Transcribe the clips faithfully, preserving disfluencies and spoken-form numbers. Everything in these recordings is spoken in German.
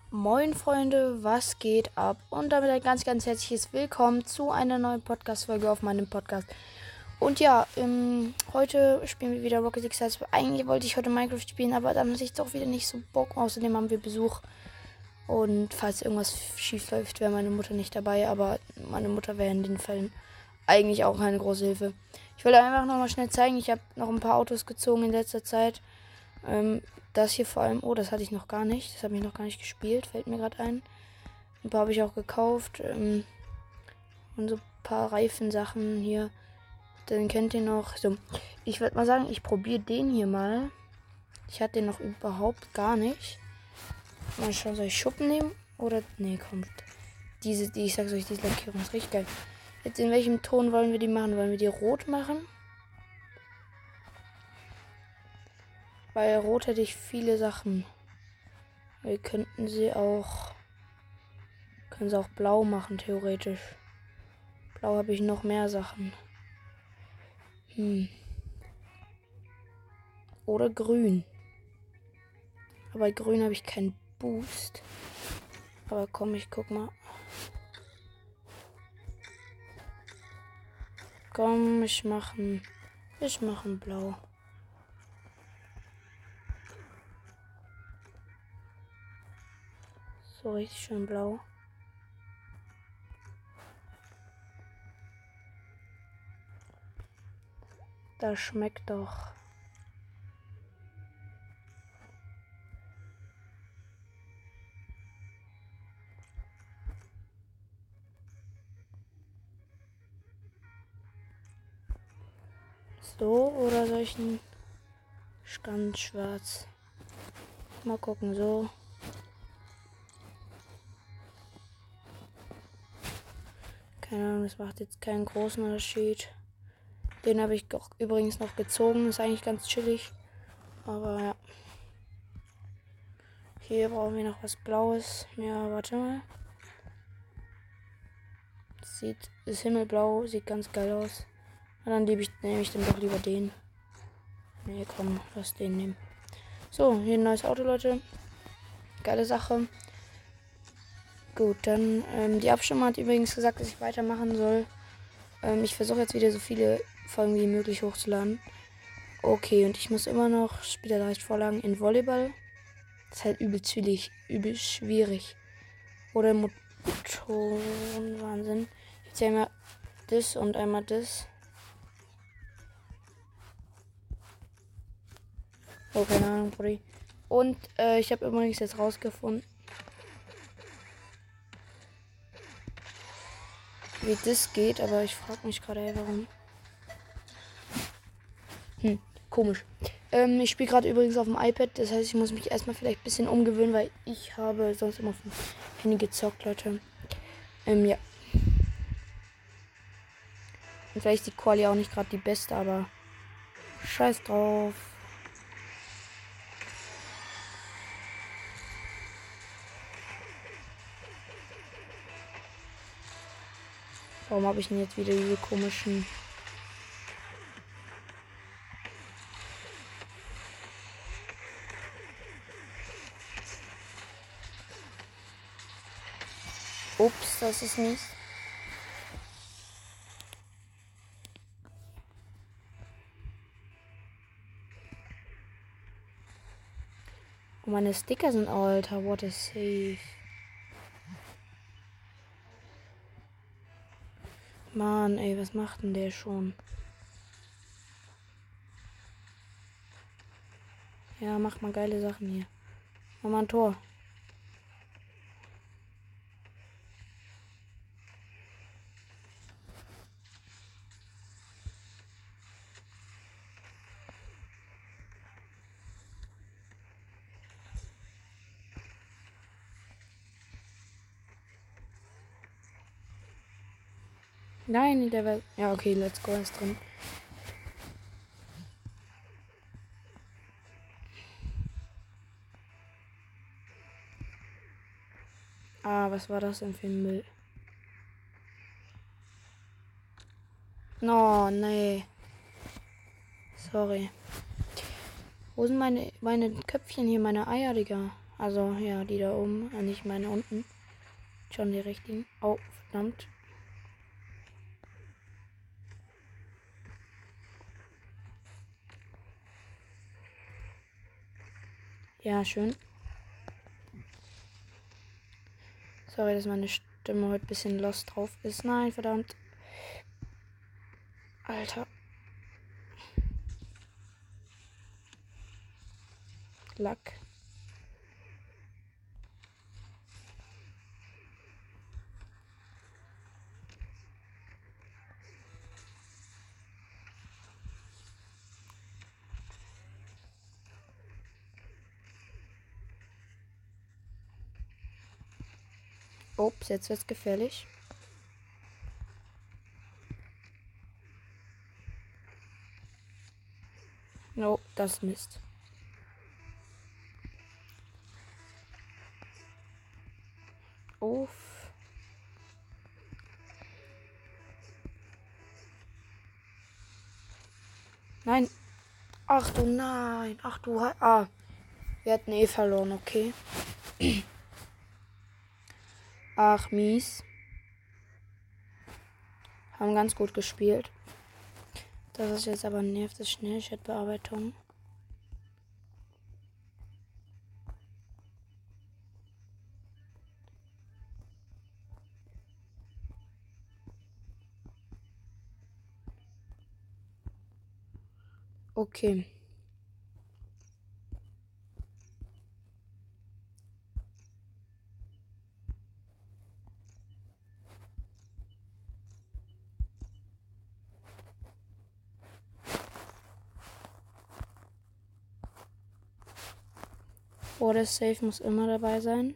Moin Freunde, was geht ab? Und damit ein ganz, ganz herzliches Willkommen zu einer neuen Podcast-Folge auf meinem Podcast. Und ja, ähm, heute spielen wir wieder Rocket League Stars. Eigentlich wollte ich heute Minecraft spielen, aber dann hatte ich doch wieder nicht so Bock. Außerdem haben wir Besuch. Und falls irgendwas schief läuft, wäre meine Mutter nicht dabei. Aber meine Mutter wäre in den Fällen eigentlich auch eine große Hilfe. Ich will einfach nochmal schnell zeigen, ich habe noch ein paar Autos gezogen in letzter Zeit. Ähm, das hier vor allem, oh, das hatte ich noch gar nicht. Das habe ich noch gar nicht gespielt, fällt mir gerade ein. Ein paar habe ich auch gekauft. Ähm, und so ein paar Reifensachen hier. Den kennt ihr noch. So, ich würde mal sagen, ich probiere den hier mal. Ich hatte den noch überhaupt gar nicht. Mal schauen, soll ich Schuppen nehmen? Oder, nee, kommt. Diese, die, ich sag's euch, diese Lackierung ist richtig geil. Jetzt in welchem Ton wollen wir die machen? Wollen wir die rot machen? Bei rot hätte ich viele Sachen. Wir könnten sie auch. Können sie auch blau machen, theoretisch. Blau habe ich noch mehr Sachen. Hm. Oder grün. Aber bei grün habe ich keinen Boost. Aber komm, ich guck mal. Komm, ich machen. Ich machen blau. So richtig schön blau. Das schmeckt doch. So, oder soll ich einen ganz schwarz? Mal gucken, so. Keine Ahnung, das macht jetzt keinen großen Unterschied. Den habe ich auch übrigens noch gezogen. Ist eigentlich ganz chillig. Aber ja. Hier brauchen wir noch was Blaues. Ja, warte mal. Sieht, ist himmelblau, sieht ganz geil aus. Und dann nehme ich, nehm ich dann doch lieber den. Nee, komm, lass den nehmen. So, hier ein neues Auto, Leute. Geile Sache. Gut, dann, ähm, die Abstimmung hat übrigens gesagt, dass ich weitermachen soll. Ähm, ich versuche jetzt wieder so viele Folgen wie möglich hochzuladen. Okay, und ich muss immer noch später leicht Vorlagen in Volleyball. Das ist halt übel zwielig, übel schwierig. Oder Motoren, Wahnsinn. Jetzt einmal das und einmal das. Oh, keine Ahnung, Brudi. Und äh, ich habe übrigens jetzt rausgefunden, wie das geht, aber ich frage mich gerade, ey, warum. Hm, komisch. Ähm, ich spiele gerade übrigens auf dem iPad, das heißt, ich muss mich erstmal vielleicht ein bisschen umgewöhnen, weil ich habe sonst immer auf dem Handy gezockt, Leute. Ähm, ja. Und vielleicht ist die Quali auch nicht gerade die beste, aber scheiß drauf. Warum habe ich denn jetzt wieder diese komischen... Ups, das ist mies. Und meine Sticker sind alter. What a safe. Mann, ey, was macht denn der schon? Ja, mach mal geile Sachen hier. Mach mal ein Tor. Nein, der war... Ja, okay, let's go, ist drin. Ah, was war das denn für ein Müll? No, nee. Sorry. Wo sind meine, meine Köpfchen hier, meine Eier, Digga? Also, ja, die da oben. Und nicht meine unten. Schon die richtigen. Oh, verdammt. Ja, schön. Sorry, dass meine Stimme heute ein bisschen lost drauf ist. Nein, verdammt. Alter. Lack. Ups, jetzt wird's gefährlich. No, das Mist. Uff. Nein. Ach du nein. Ach du. Ah. Wir hatten eh verloren, okay. Ach, mies. Haben ganz gut gespielt. Das ist jetzt aber nervt, das Schnellchat-Bearbeitung. Okay. Water Safe muss immer dabei sein.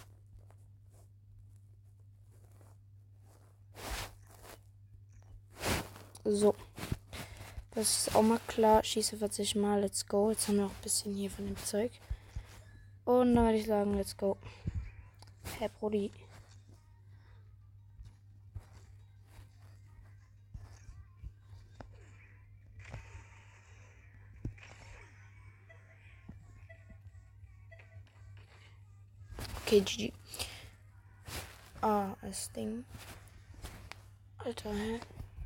So. Das ist auch mal klar. Schieße vierzig Mal. Let's go. Jetzt haben wir auch ein bisschen hier von dem Zeug. Und dann würde ich sagen, let's go. Herr Brody. Okay, G G. Ah, das Ding. Alter, hä?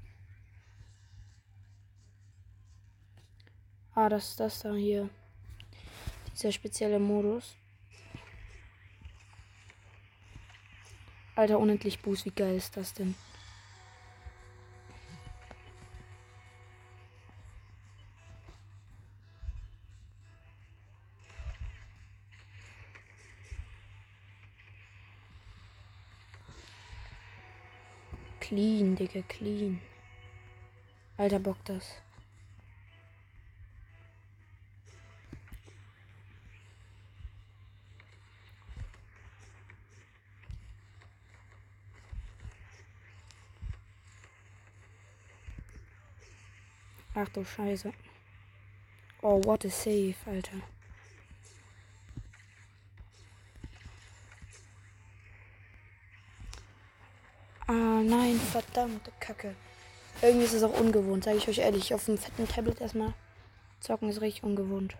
Ah, das ist das da hier. Dieser spezielle Modus. Alter, unendlich Boost. Wie geil ist das denn? Clean, Digga, clean. Alter, Bock das. Ach du Scheiße. Oh, what a save, Alter. Ah, nein, verdammte Kacke. Irgendwie ist es auch ungewohnt, sage ich euch ehrlich. Auf dem fetten Tablet erstmal zocken ist richtig ungewohnt.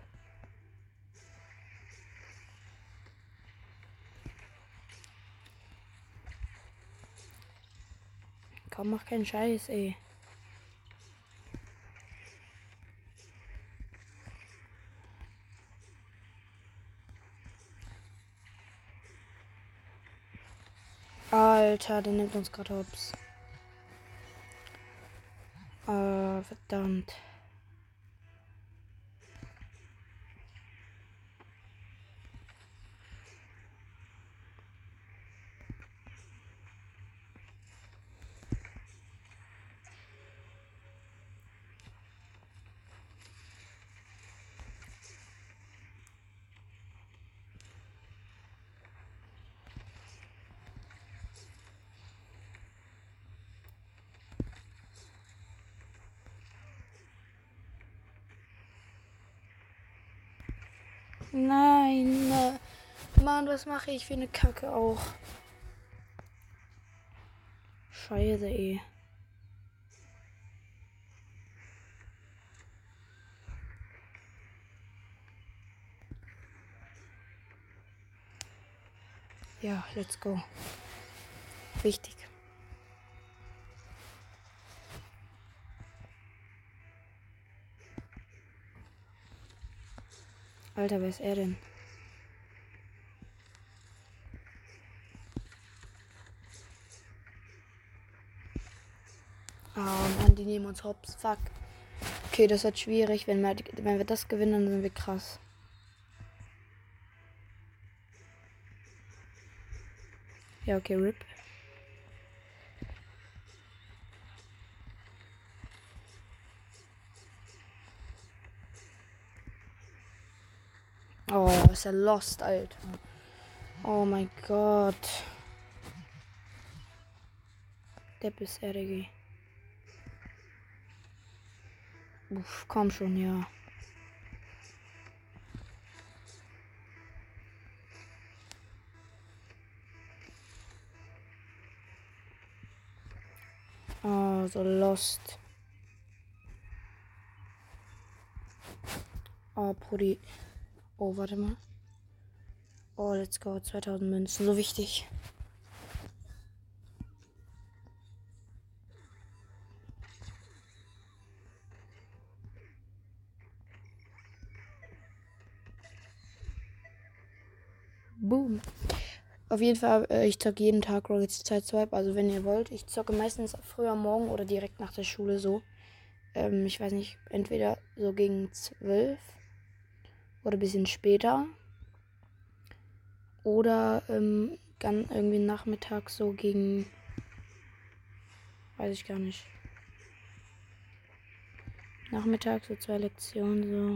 Komm, mach keinen Scheiß, ey. Alter, der nimmt uns gerade hops. Ah, verdammt. Nein, ne. Mann, was mache ich für eine Kacke auch? Scheiße, ey. Ja, let's go. Wichtig. Alter, wer ist er denn? Ah, Mann, die nehmen uns hops. Fuck. Okay, das wird schwierig. Wenn wir, wenn wir das gewinnen, dann sind wir krass. Ja, okay, R I P. Oh, ist er lost, Alter. Oh mein Gott. Depp ist R G. Uff, komm schon, ja. Oh, so lost. Oh, Brudi. Oh, warte mal. Oh, let's go. zweitausend Münzen. So wichtig. Boom. Auf jeden Fall, äh, ich zocke jeden Tag Rocket Sideswipe. Also wenn ihr wollt. Ich zocke meistens früher morgen oder direkt nach der Schule so. Ähm, ich weiß nicht, entweder so gegen zwölf oder ein bisschen später. Oder ähm, dann irgendwie nachmittags so gegen... Weiß ich gar nicht. Nachmittags so zwei Lektionen so.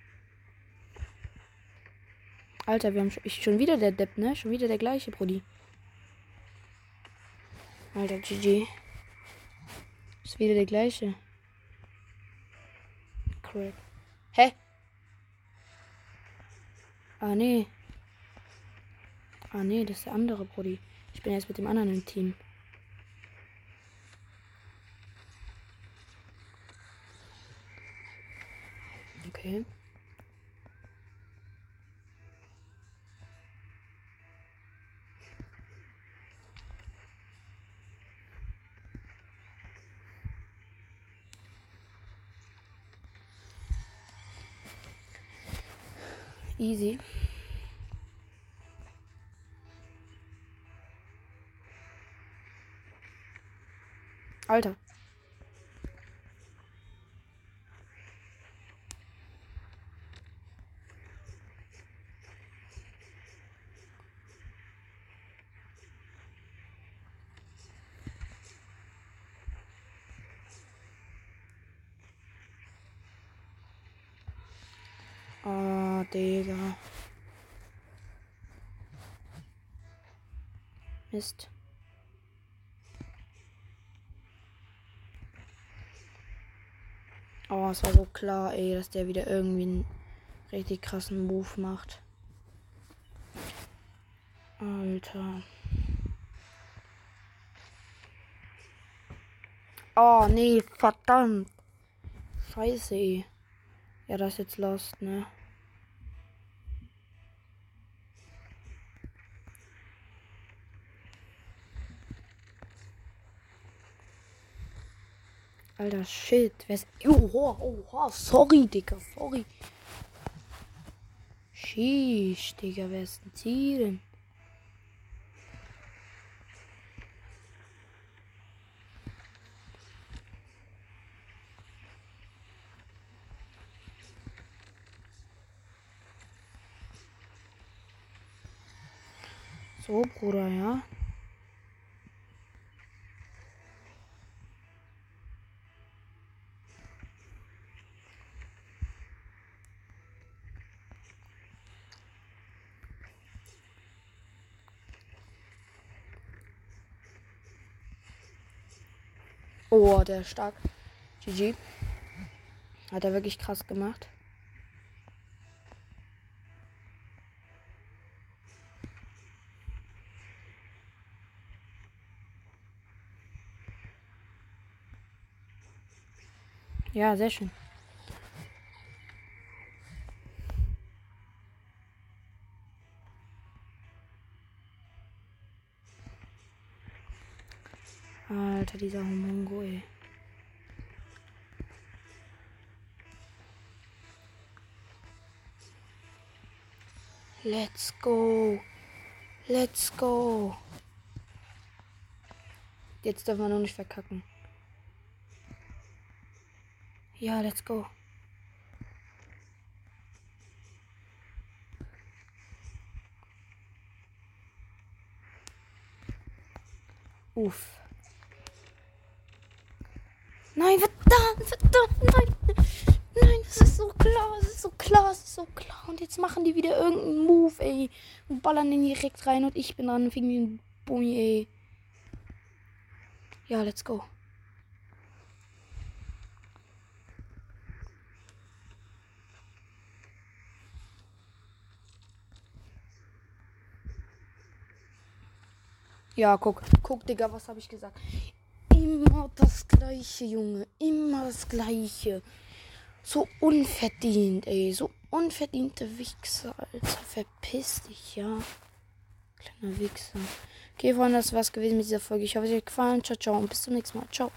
Alter, wir haben schon, ich, schon wieder der Depp, ne? Schon wieder der gleiche, Brudi. Alter, G G. Ist wieder der gleiche. Crap. Hä? Ah, nee. Ah, nee, das ist der andere, Brudi. Ich bin jetzt mit dem anderen im Team. Okay. Easy. Alter. Oh, Digga. Mist. Oh, es war so klar, ey, dass der wieder irgendwie einen richtig krassen Move macht. Alter. Oh, nee, verdammt. Scheiße, ey. Ja, das ist jetzt lost, ne? Alter, shit. Wer ist... Oha, oha, sorry, Digga, sorry. Sheesh, Digga, wer ist denn die denn? So, Bruder, ja. Oh, der ist stark. G G. Hat er wirklich krass gemacht. Ja, sehr schön. Alter, dieser Humongo, ey. Let's go. Let's go. Jetzt dürfen wir noch nicht verkacken. Ja, let's go. Uff. Nein, verdammt, verdammt, nein. Nein, das ist so klar, das ist so klar, das ist so klar. Und jetzt machen die wieder irgendeinen Move, ey. Und ballern den direkt rein und ich bin dran wegen den Bumi, ey. Ja, let's go. Ja, guck, guck, Digga, was habe ich gesagt? Immer das Gleiche, Junge. Immer das Gleiche. So unverdient, ey. So unverdiente Wichser, Alter. Verpiss dich, ja. Kleiner Wichser. Okay, Freunde, das war's gewesen mit dieser Folge. Ich hoffe, es hat euch gefallen. Ciao, ciao und bis zum nächsten Mal. Ciao.